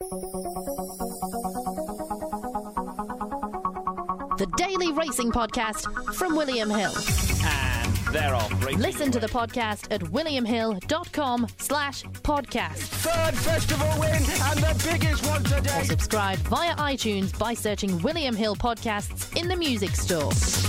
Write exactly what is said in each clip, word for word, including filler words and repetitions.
The Daily Racing Podcast from William Hill. And they're off. Racing Listen to the podcast at williamhill.com slash podcast. Third festival win and the biggest one today. Or subscribe via iTunes by searching William Hill Podcasts in the music store.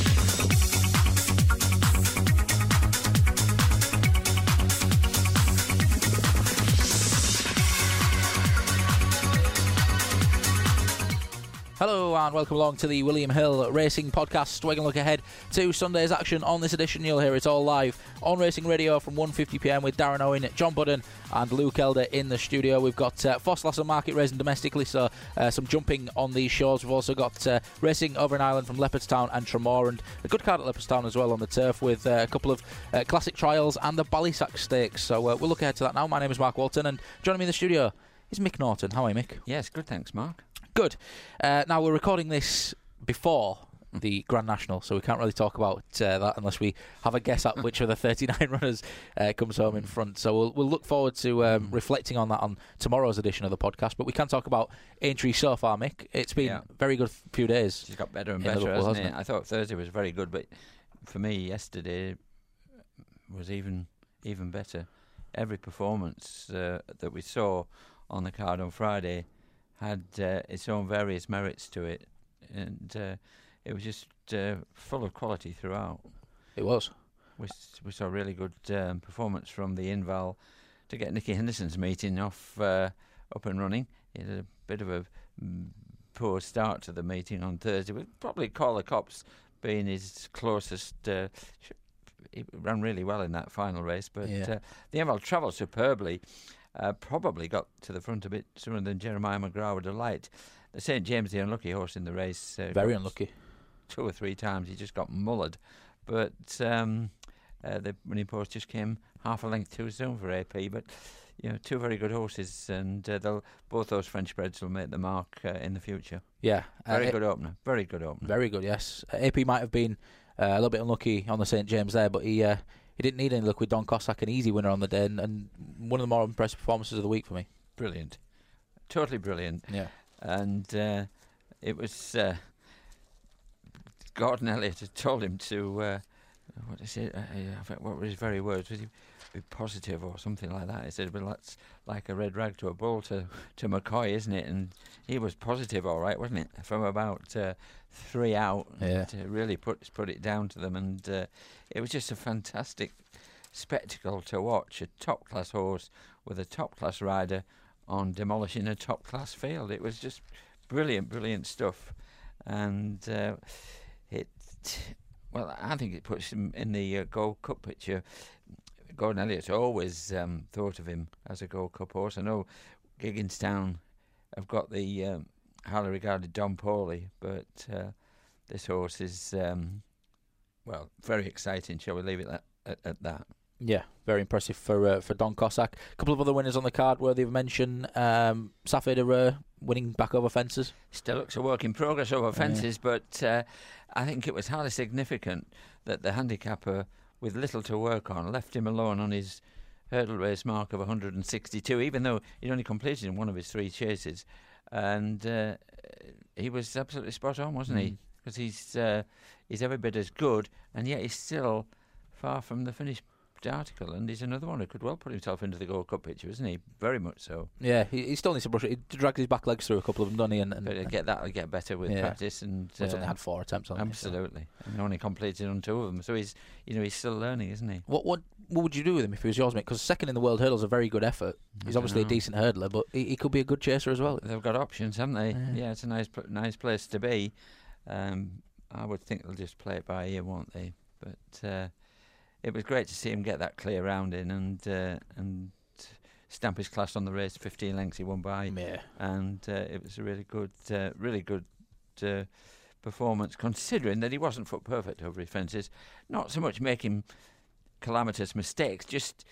Hello and welcome along to the William Hill Racing Podcast. We're going to look ahead to Sunday's action. On this edition, you'll hear it all live on Racing Radio from one fifty p m with Darren Owen, John Budden and Luke Elder in the studio. We've got uh, Fosslas and Market racing domestically, so uh, some jumping on these shows. We've also got uh, racing over in Ireland from Leopardstown and Tramore, and a good card at Leopardstown as well on the turf with uh, a couple of uh, classic trials and the Ballysack Stakes. So uh, we'll look ahead to that now. My name is Mark Walton and joining me in the studio is Mick Norton. How are you, Mick? Yes, good, thanks, Mark. Good. Uh, now, we're recording this before the Grand National, so we can't really talk about uh, that unless we have a guess at which of the thirty-nine runners uh, comes home in front. So we'll, we'll look forward to um, reflecting on that on tomorrow's edition of the podcast. But we can talk about Aintree so far, Mick. It's been yeah. a very good few days. She's got better and better, better, Liverpool, hasn't, hasn't it? I thought Thursday was very good, but for me, yesterday was even even better. Every performance uh, that we saw on the card on Friday had uh, its own various merits to it, and uh, it was just uh, full of quality throughout. It was. We, we saw a really good um, performance from the Inval to get Nicky Henderson's meeting off uh, up and running. He had a bit of a mm, poor start to the meeting on Thursday, with probably Caller Cops being his closest. Uh, he ran really well in that final race, but Yeah. uh, the Inval travelled superbly. Uh, probably got to the front a bit sooner than Jeremiah McGrath would have liked. The Saint James, the unlucky horse in the race. Uh, Very unlucky. Two or three times he just got mullered. But um, uh, the winning post just came half a length too soon for A P. But, you know, two very good horses, and uh, they'll, both those French breds will make the mark uh, in the future. Yeah. Very uh, good opener. Very good opener. Very good, yes. Uh, A P might have been uh, a little bit unlucky on the Saint James there, but he... Uh, He didn't need any luck with Don Cossack, an easy winner on the day, and, and one of the more impressive performances of the week for me. Brilliant. Totally brilliant. Yeah. And uh, it was... Uh, Gordon Elliott had told him to... Uh, what is it? Uh, what were his very words? Was he be positive or something like that? He said, well, that's like a red rag to a bull to, to McCoy, isn't it? And he was positive, all right, wasn't it? From about uh, three out, Yeah. to really put put it down to them. And uh, it was just a fantastic spectacle to watch. A top-class horse with a top-class rider on demolishing a top-class field. It was just brilliant, brilliant stuff. And uh, it... Well, I think it puts him in the uh, Gold Cup picture. Gordon Elliott's always um, thought of him as a Gold Cup horse. I know Gigginstown have got the um, highly regarded Don Pauly, but uh, this horse is, um, well, very exciting. Shall we leave it at, at, at that? Yeah, very impressive for uh, for Don Cossack. A couple of other winners on the card worthy of mention. Um, Safed Arur winning back over fences. Still looks a work in progress over fences, yeah. but uh, I think it was highly significant that the handicapper, with little to work on, left him alone on his hurdle race mark of one hundred sixty-two, even though he'd only completed in one of his three chases. And uh, he was absolutely spot on, wasn't mm. he? Because he's, uh, he's every bit as good, and yet he's still far from the finished article, and he's another one who could well put himself into the Gold Cup picture, isn't he? Very much so. Yeah, he, he still needs to brush it. He dragged his back legs through a couple of them, doesn't he? And, and, and get that, will get better with yeah. practice. And he's uh, only had four attempts on it. Absolutely, so. And only completed on two of them. So he's, you know, he's still learning, isn't he? What what what would you do with him if he was yours, mate? Because second in the world hurdle is a very good effort. He's obviously know. a decent hurdler, but he, he could be a good chaser as well. They've got options, haven't they? Yeah, yeah it's a nice nice place to be. Um, I would think they'll just play it by ear, won't they? But. Uh, It was great to see him get that clear round in and uh, and stamp his class on the race. fifteen lengths he won by, yeah. and uh, it was a really good, uh, really good uh, performance, considering that he wasn't foot perfect over his fences. Not so much making calamitous mistakes, just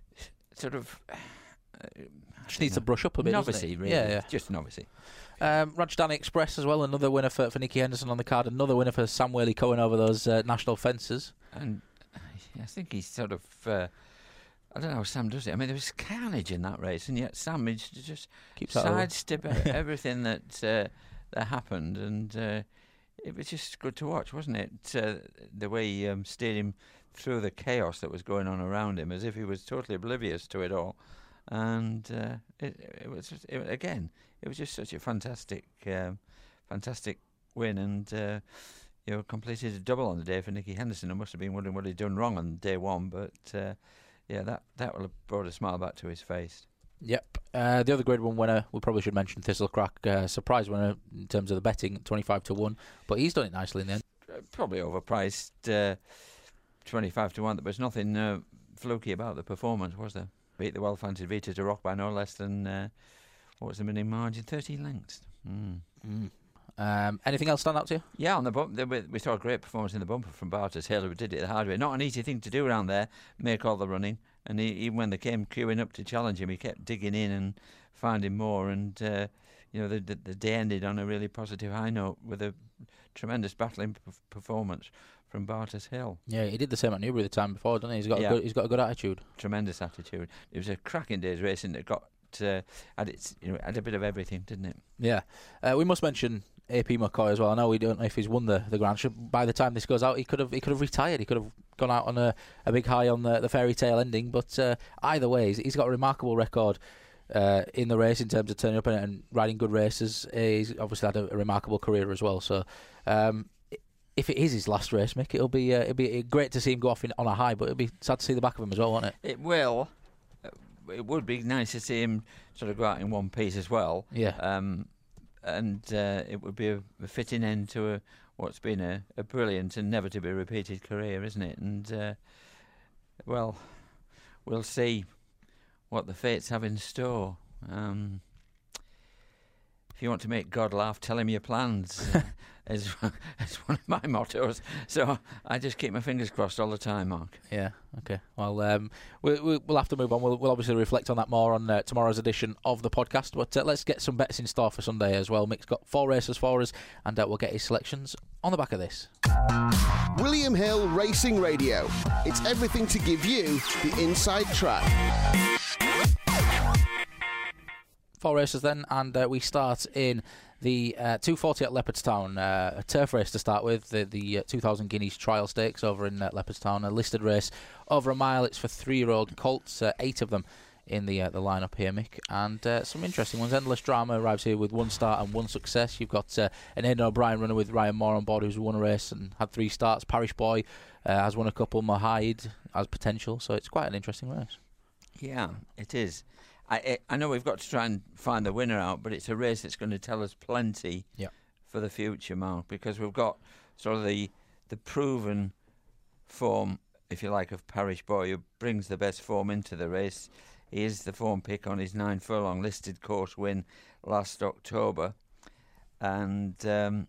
sort of. Uh, just needs know, to brush up a bit. Novice-y, really. Yeah, yeah. Just novice-y. Um, Rajdhani Express as well, another winner for, for Nicky Henderson on the card, another winner for Sam Whaley-Cohen over those uh, national fences. And I think he's sort of uh, I don't know how Sam does it. I mean, there was carnage in that race, and yet Sam managed to just Keeps that over. sidestep everything that uh, that happened, and uh, it was just good to watch, wasn't it? Uh, the way he um, steered him through the chaos that was going on around him, as if he was totally oblivious to it all. And uh, it, it was just, it, again, it was just such a fantastic, um, fantastic win, and uh, you know, completed a double on the day for Nicky Henderson. I must have been wondering what he'd done wrong on day one, but uh, yeah, that that will have brought a smile back to his face. Yep. Uh, the other Grade One winner, we probably should mention Thistlecrack, uh, surprise winner in terms of the betting, twenty-five to one, but he's done it nicely in the end. Uh, probably overpriced, uh, twenty-five to one. There was nothing uh, fluky about the performance, was there? Beat the well-fancied Vita to Rock by no less than, uh, what was the winning margin? thirteen lengths. Mm. Mm. Um, anything else stand out to you? Yeah, on the bump, we, we saw a great performance in the bumper from Barters Hill, who did it the hard way. Not an easy thing to do around there, make all the running. And he, even when they came queuing up to challenge him, he kept digging in and finding more. And, uh, you know, the, the, the day ended on a really positive high note with a tremendous battling p- performance from Barters Hill. Yeah, he did the same at Newbury the time before, didn't he? He's got, Yeah. a, good, he's got a good attitude. Tremendous attitude. It was a cracking day's racing that got uh, had its, you know, had a bit of everything, didn't it? Yeah. Uh, we must mention A P McCoy as well. I know we don't know if he's won the, the Grand. By the time this goes out, he could have he could have retired. He could have gone out on a, a big high on the, the fairy tale ending. But uh, either way, he's, he's got a remarkable record uh, in the race in terms of turning up and, and riding good races. He's obviously had a, a remarkable career as well. So um, if it is his last race, Mick, it'll be uh, it'll be great to see him go off in, on a high. But it'll be sad to see the back of him as well, won't it? It will. It would be nice to see him sort of go out in one piece as well. Yeah. Um, and uh, it would be a, a fitting end to a, what's been a, a brilliant and never to be repeated career, isn't it? And uh, well, we'll see what the fates have in store. Um, if you want to make God laugh, tell him your plans. is, is one of my mottos. So I just keep my fingers crossed all the time, Mark. Yeah, okay. Well, um, we, we, we'll have to move on. We'll, we'll obviously reflect on that more on uh, tomorrow's edition of the podcast. But uh, let's get some bets in store for Sunday as well. Mick's got four races for us, and uh, we'll get his selections on the back of this. William Hill Racing Radio. It's everything to give you the inside track. Four races then, and uh, we start in the uh, two forty at Leopardstown, uh, a turf race to start with, the, the uh, two thousand Guineas Trial Stakes over in uh, Leopardstown, a listed race over a mile. It's for three-year-old colts, uh, eight of them in the uh, the lineup here, Mick, and uh, some interesting ones. Endless Drama arrives here with one start and one success. You've got uh, an Aidan O'Brien runner with Ryan Moore on board, who's won a race and had three starts. Parish Boy uh, has won a couple. Mohide has potential, so it's quite an interesting race. Yeah, it is. I I know we've got to try and find the winner out, but it's a race that's going to tell us plenty Yep. for the future, Mark, because we've got sort of the the proven form, if you like, of Parish Boy, who brings the best form into the race. He is the form pick on his nine furlong listed course win last October, and um,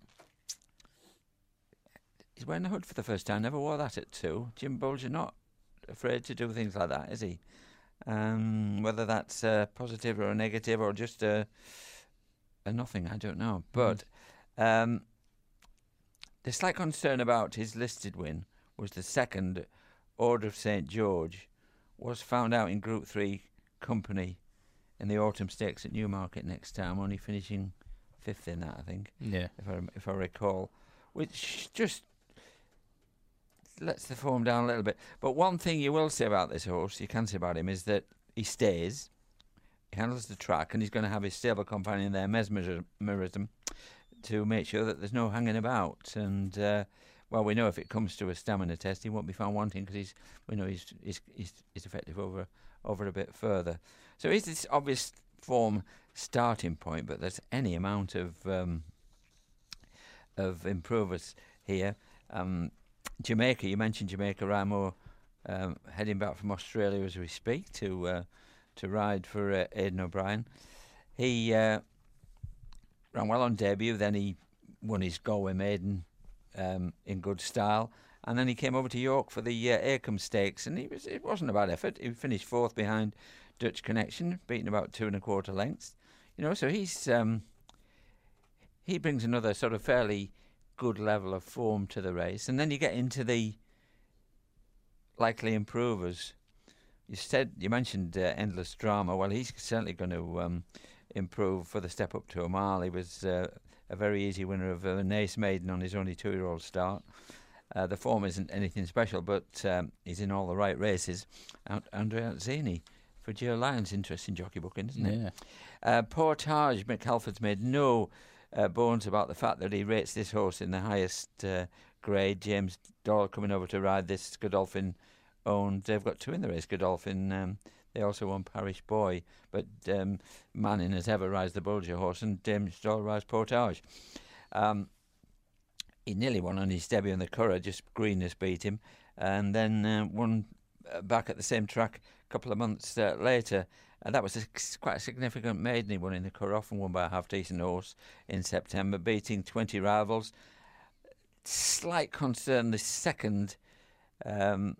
he's wearing a hood for the first time. Never wore that at two. Jim Bolger not afraid to do things like that, is he? Um, whether that's uh, positive or a negative or just a, a nothing, I don't know. But um, the slight concern about his listed win was the second, Order of Saint George, was found out in Group three company in the Autumn Stakes at Newmarket next time, only finishing fifth in that, I think, Yeah. if I, if I recall, which just lets the form down a little bit. But one thing you will say about this horse, you can say about him, is that he stays, he handles the track, and he's going to have his stable companion there, Mesmerism, to make sure that there's no hanging about. And uh, well, we know if it comes to a stamina test, he won't be found wanting, because he's, we know he's, he's he's he's effective over over a bit further. So he's this obvious form starting point, but there's any amount of um, of improvers here. Um, Jamaica, you mentioned Jamaica, Ramo, um, heading back from Australia as we speak to uh, to ride for uh, Aidan O'Brien. He uh, ran well on debut, then he won his Galway Maiden um, in good style, and then he came over to York for the uh, Acomb Stakes, and he was it wasn't a bad effort. He finished fourth behind Dutch Connection, beaten about two and a quarter lengths. You know, so he's um, he brings another sort of fairly good level of form to the race. And then you get into the likely improvers. you said you mentioned uh, Endless Drama. Well, he's certainly going to um, improve for the step up to a mile. He was uh, a very easy winner of uh, Nace Maiden on his only two-year-old start. Uh, the form isn't anything special, but um, he's in all the right races. And Andrea Zini for Joe Lyons, interesting jockey booking, isn't it? Yeah. Uh, Portage, Mick Halford's made no uh, bones about the fact that he rates this horse in the highest uh, grade. James Doyle coming over to ride this. Godolphin owned. They've got two in the race. Godolphin. Um, they also won Parish Boy, but um, Manning has ever rides the Bulger horse, and James Doyle rides Portage. Um, he nearly won on his debut in the Curragh. Just Greenness beat him, and then uh, won uh, back at the same track a couple of months uh, later. And that was a, quite a significant maiden. He won in the Curragh and won by a half-decent horse in September, beating twenty rivals. Slight concern, the second um,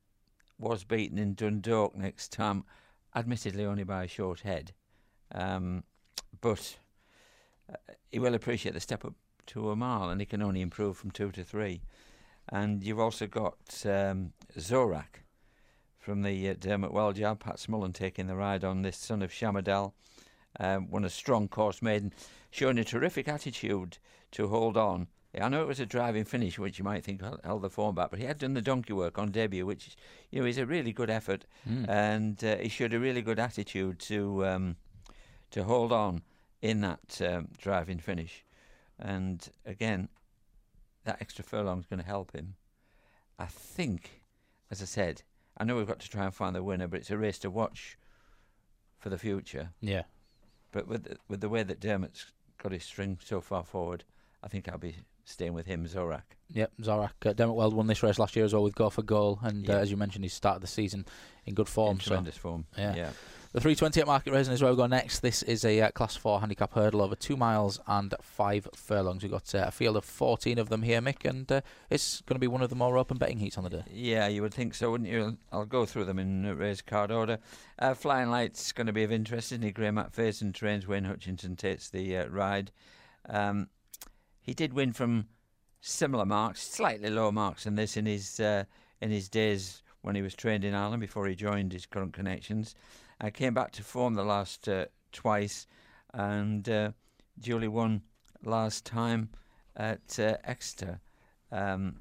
was beaten in Dundalk next time, admittedly only by a short head. Um, but uh, he will appreciate the step up to a mile, and he can only improve from two to three. And you've also got um, Zorak from the uh, Dermot Well job. Pat Smullen taking the ride on this son of Shamadel. Um, won a strong course maiden, showing a terrific attitude to hold on. I know it was a driving finish, which you might think held the form back, but he had done the donkey work on debut, which, you know, is a really good effort, mm. and uh, he showed a really good attitude to um, to hold on in that um, driving finish. And again, that extra furlong is going to help him. I think, as I said, I know we've got to try and find the winner, but it's a race to watch for the future. Yeah. But with the, with the way that Dermot's got his string so far forward, I think I'll be staying with him, Zorak. Yep, Zorak. Uh, Dermot Weld won this race last year as well with Go for Goal, and yeah. uh, as you mentioned, he started the season in good form. In tremendous so, form. Yeah. yeah. The three twenty at Market Racing is where we go next. This is a uh, Class four handicap hurdle over two miles and five furlongs. We've got uh, a field of fourteen of them here, Mick, and uh, it's going to be one of the more open betting heats on the day. Yeah, you would think so, wouldn't you? I'll go through them in uh, race card order. Uh, Flying Light's going to be of interest, isn't he? Graham McPherson trains, Wayne Hutchinson takes the uh, ride. Um, he did win from similar marks, slightly lower marks than this in his uh, in his days when he was trained in Ireland before he joined his current connections. I uh, came back to form the last uh, twice, and uh, Julie won last time at uh, Exeter. Um,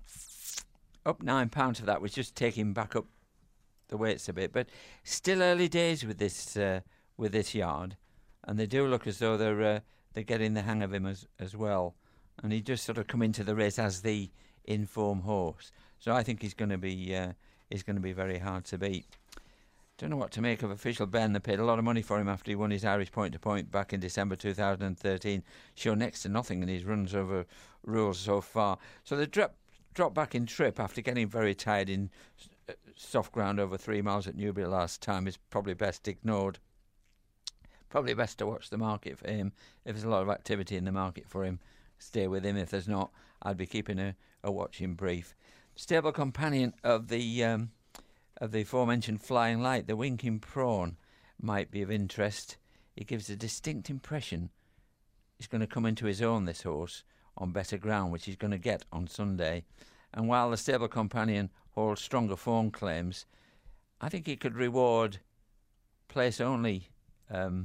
up nine pounds for that was just taking back up the weights a bit, but still early days with this uh, with this yard, and they do look as though they're uh, they're getting the hang of him as as well. And he just sort of come into the race as the in-form horse. So I think he's going to be uh, he's going to be very hard to beat. Don't know what to make of Official Ben. They paid a lot of money for him after he won his Irish Point to Point back in December two thousand thirteen. Show next to nothing in his runs over rules so far. So they drop dropped back in trip after getting very tired in soft ground over three miles at Newbury last time. Is probably best ignored. Probably best to watch the market for him. If there's a lot of activity in the market for him, stay with him. If there's not, I'd be keeping a, a watching brief. Stable companion of the um, of the aforementioned Flying Light, the Winking Prawn, might be of interest. He gives a distinct impression he's going to come into his own, this horse, on better ground, which he's going to get on Sunday. And while the stable companion holds stronger form claims, I think he could reward place only um,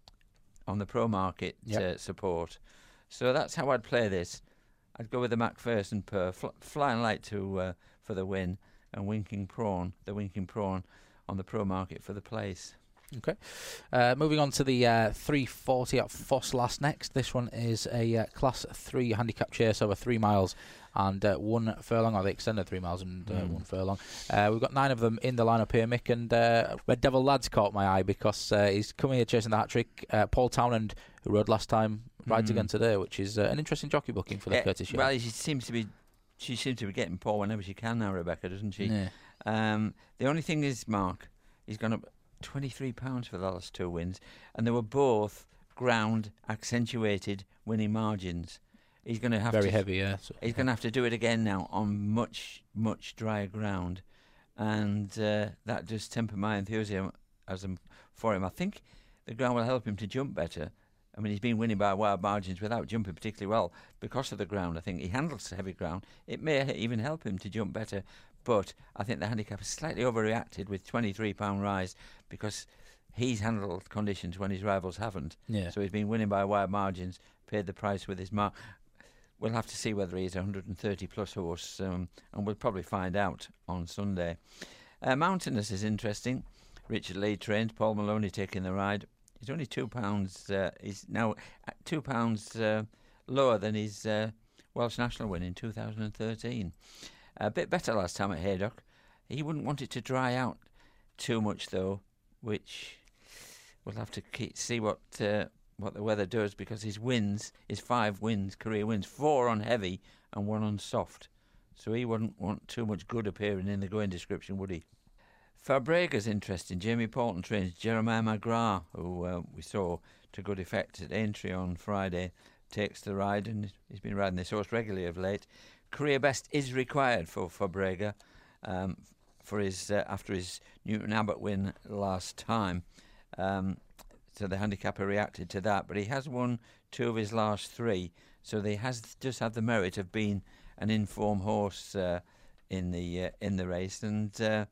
on the pro market yep. uh, support. So that's how I'd play this. I'd go with the McPherson per, fl- Flying Light to uh, for the win, and Winking Prawn, the Winking Prawn, on the pro market for the place. Okay. Uh, moving on to the uh, three forty at Foss Last next. This one is a uh, Class three handicap chase over three miles and uh, one furlong, or the extended three miles and uh, mm. one furlong. Uh, we've got nine of them in the lineup here, Mick, and uh, Red Devil Lads caught my eye because uh, he's coming here chasing the hat-trick. Uh, Paul Townend, who rode last time, rides mm. again today, which is uh, an interesting jockey booking for the yeah, Curtis Yard. Well, she seems to be she seems to be getting Paul whenever she can now, Rebecca, doesn't she? Yeah. Um, the only thing is, Mark, he's gone up twenty-three pounds for the last two wins, and they were both ground accentuated winning margins. He's going to have very to, heavy, yeah. So, he's yeah. going to have to do it again now on much, much drier ground, and uh, that does temper my enthusiasm for him. I think the ground will help him to jump better I mean, he's been winning by wide margins without jumping particularly well because of the ground. I think he handles heavy ground. It may even help him to jump better, but I think the handicap has slightly overreacted with twenty-three pound rise because he's handled conditions when his rivals haven't. Yeah. So he's been winning by wide margins, paid the price with his mark. We'll have to see whether he's a one hundred thirty plus horse, um, and we'll probably find out on Sunday. Uh, Mountainous is interesting. Richard Lee trained, Paul Maloney taking the ride. He's only two pounds. Uh, he's now two pounds uh, lower than his uh, Welsh National win in two thousand thirteen. A bit better last time at Haydock. He wouldn't want it to dry out too much though, which we'll have to keep, see what uh, what the weather does, because his wins, his five wins, career wins, four on heavy and one on soft. So he wouldn't want too much good appearing in the going description, would he? Fabrega's interesting. Jamie Paulton trains Jeremiah McGrath, who uh, we saw to good effect at Aintree on Friday, takes the ride, and he's been riding this horse regularly of late. Career best is required for Fabrega um, for his uh, after his Newton Abbott win last time. Um, so the handicapper reacted to that, but he has won two of his last three, so he has just had the merit of being an informed horse uh, in the uh, in the race, and uh,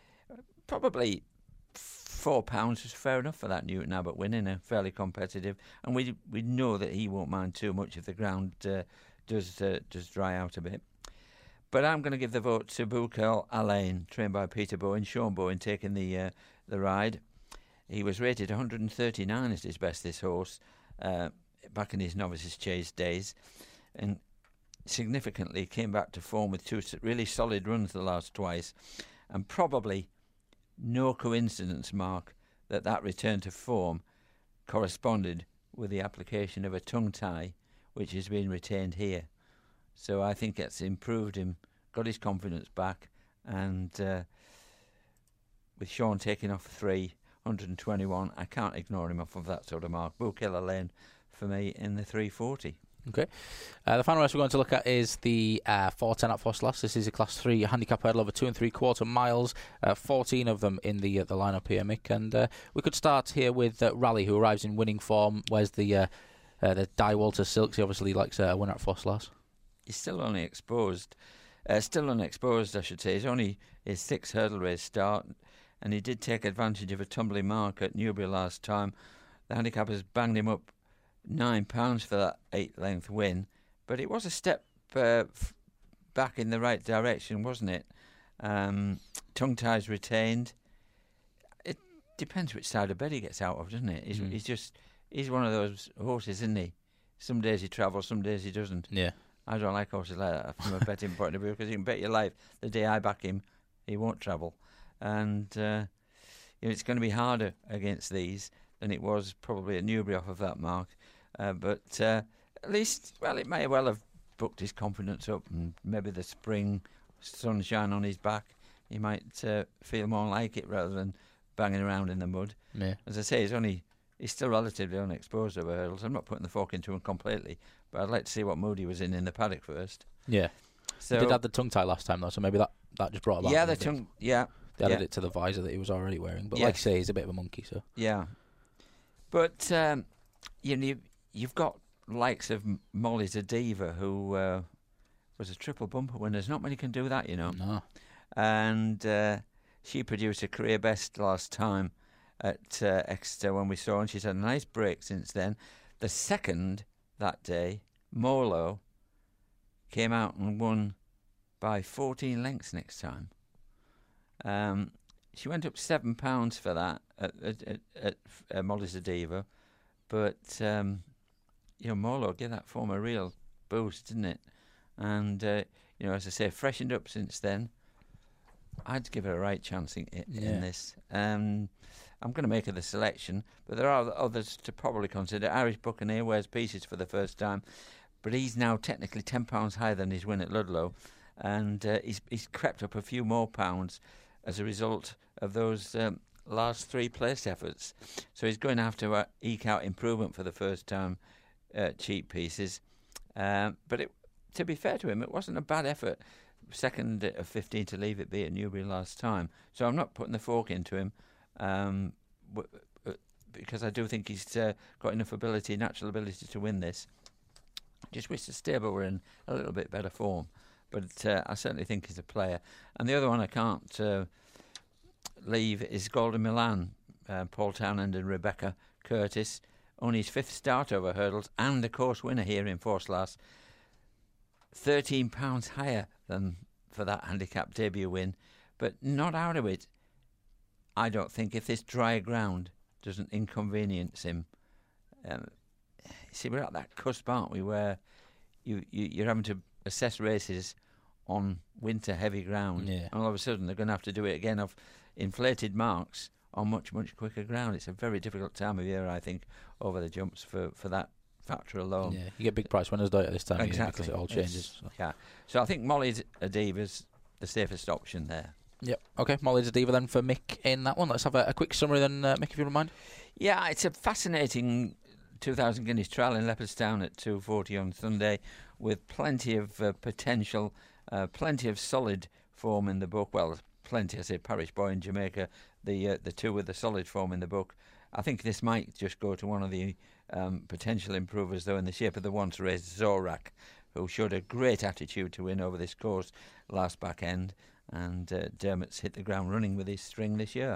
probably four pounds was fair enough for that Newton Abbott win in a fairly competitive, and we we know that he won't mind too much if the ground uh, does uh, does dry out a bit. But I'm going to give the vote to Bukel Alain, trained by Peter Bowen. Sean Bowen taking the uh, the ride. He was rated one hundred thirty-nine as his best, this horse, uh, back in his novices chase days, and significantly came back to form with two really solid runs the last twice, and probably no coincidence, Mark, that that return to form corresponded with the application of a tongue tie, which has been retained here. So I think it's improved him, got his confidence back, and uh, with Sean taking off three, one hundred twenty-one, I can't ignore him off of that sort of mark. Bukel Lane for me in the three forty. Okay. Uh, the final race we're going to look at is the uh, four ten at Fosslas. This is a Class three handicap hurdle over two and three quarter miles. Uh, fourteen of them in the uh, the lineup here, Mick. And uh, we could start here with uh, Raleigh, who arrives in winning form. Where's the uh, uh, the Di Walter Silks? He obviously likes a winner at Fosslas. He's still only exposed, uh, still unexposed, I should say. He's only his sixth hurdle race start, and he did take advantage of a tumbling mark at Newbury last time. The handicappers banged him up nine pounds for that eight-length win, but it was a step uh, f- back in the right direction, wasn't it? Um, tongue ties retained. It depends which side of bed he gets out of, doesn't it? He's, Mm. he's just he's one of those horses, isn't he? Some days he travels, some days he doesn't. Yeah. I don't like horses like that from a betting point of view, because you can bet your life the day I back him, he won't travel, and uh, you know, it's going to be harder against these than it was probably at Newbury off of that mark. Uh, but uh, at least, well, it may well have booked his confidence up, and maybe the spring sunshine on his back, he might uh, feel more like it rather than banging around in the mud. Yeah. As I say, he's only he's still relatively unexposed over hurdles. I'm not putting the fork into him completely, but I'd like to see what mood he was in in the paddock first. Yeah. So He did have the tongue tie last time, though, so maybe that, that just brought about. yeah, a the bit. tongue, yeah, They added yeah. it to the visor that he was already wearing. But Yeah. like you say, he's a bit of a monkey, so. yeah. But um, you know, you've, you've got likes of M- Molly Zadiva, who uh, was a triple bumper winner. There's not many can do that, you know. No. And uh, she produced a career best last time at uh, Exeter when we saw her, and she's had a nice break since then. The second that day, Molo, came out and won by fourteen lengths next time. Um, she went up seven pounds for that at, at, at, at uh, Molly Zadiva, but um, you know, Molo gave that form a real boost, didn't it? And uh, you know, as I say, freshened up since then. I'd give her a right chance in, in, Yeah. in this. Um, I'm going to make her the selection, but there are others to probably consider. Irish Buccaneer wears pieces for the first time, but he's now technically ten pounds higher than his win at Ludlow, and uh, he's he's crept up a few more pounds as a result of those um, last three place efforts. So he's going to have to uh, eke out improvement for the first time, uh, cheap pieces. Um, but it, to be fair to him, it wasn't a bad effort. Second of fifteen to leave it be at Newbury last time. So I'm not putting the fork into him. Um, w- w- because I do think he's uh, got enough ability, natural ability to win this. Just wish the stable were in a little bit better form. But uh, I certainly think he's a player. And the other one I can't uh, leave is Golden Milan, uh, Paul Townend and Rebecca Curtis. Only his fifth start over hurdles and the course winner here in Forslas. thirteen pounds higher than for that handicap debut win, but not out of it. I don't think if this dry ground doesn't inconvenience him. Um, see, we're at that cusp, aren't we, where you, you, you're having to assess races on winter heavy ground. Yeah. And all of a sudden they're going to have to do it again of inflated marks on much, much quicker ground. It's a very difficult time of year, I think, over the jumps for, for that factor alone. Yeah, you get big price winners, don't you, this time of year, Exactly. because it all changes. So. Yeah. So I think Molly's Adiva's the safest option there. Yep. Okay, Molly's a diva then for Mick in that one. Let's have a, a quick summary then, uh, Mick, if you don't mind. Yeah, it's a fascinating two thousand guineas trial in Leopardstown at two forty on Sunday, with plenty of uh, potential, uh, plenty of solid form in the book. Well, plenty. I say Parish Boy in Jamaica, the uh, the two with the solid form in the book. I think this might just go to one of the um, potential improvers, though, in the shape of the once raced Zorak, who showed a great attitude to win over this course last back end. And uh, Dermot's hit the ground running with his string this year.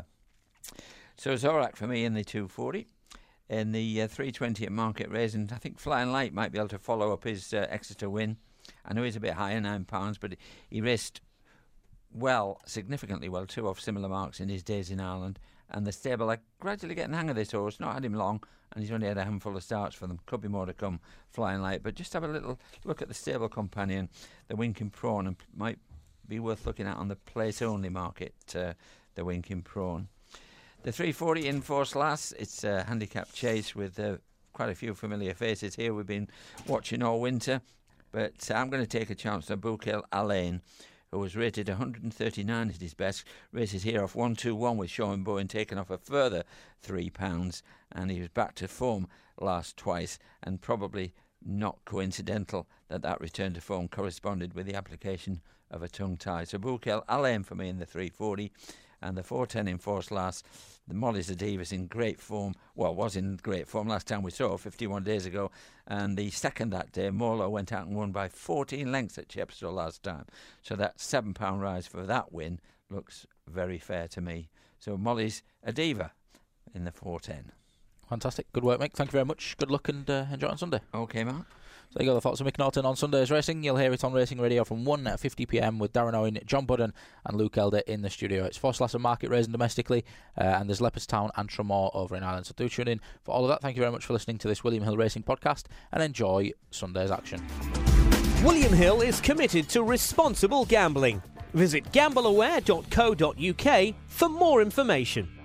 So Zorak for me in the two forty. In the uh, three twenty at Market Race, and I think Flying Light might be able to follow up his uh, Exeter win. I know he's a bit higher, nine pounds, but he raced well, significantly well, too, off similar marks in his days in Ireland. And the stable are gradually getting the hang of this horse. Not had him long, and he's only had a handful of starts for them. Could be more to come, Flying Light. But just have a little look at the stable companion, the Winking Prawn, and might be worth looking at on the place-only market, uh, the Winking Prawn. The three forty in Forslas, it's a handicap chase with uh, quite a few familiar faces here we've been watching all winter. But I'm going to take a chance on Bouquet Alain, who was rated one hundred thirty-nine at his best. Races here off one two one with Sean Bowen, taken off a further three pounds. And he was back to form last twice, and probably not coincidental that that return to form corresponded with the application of a tongue tie. So Bouquet Alain for me in the three forty. And the four ten in Forslas, the Molly's Adiva's in great form. Well, was in great form last time we saw, fifty-one days ago. And the second that day, Morlow went out and won by fourteen lengths at Chepstow last time. So that seven pound rise for that win looks very fair to me. So Molly's Adiva in the four ten. Fantastic. Good work, Mick. Thank you very much. Good luck and uh, enjoy on Sunday. Okay, Mark. So there you go, the thoughts of Mick Norton on Sunday's racing. You'll hear it on Racing Radio from one fifty p m with Darren Owen, John Budden and Luke Elder in the studio. It's Forslas and Market Raising domestically, uh, and there's Leopardstown and Tramore over in Ireland. So do tune in for all of that. Thank you very much for listening to this William Hill Racing podcast, and enjoy Sunday's action. William Hill is committed to responsible gambling. Visit gamble aware dot co dot u k for more information.